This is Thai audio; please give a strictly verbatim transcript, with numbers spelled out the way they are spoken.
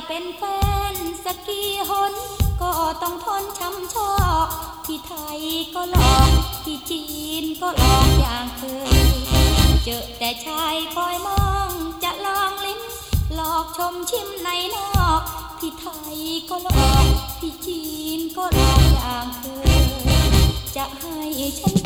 เป็นแฟนสักกี่หนก็ต้องทนช้ำชอกที่ไทยก็ลองที่จีนก็ลองอย่างเคยเจอแต่ชายคอยมองจะลองลิ้มหลอกชมชิมในนอกที่ไทยก็ลองที่จีนก็ลองอย่างเคยจะให้ฉัน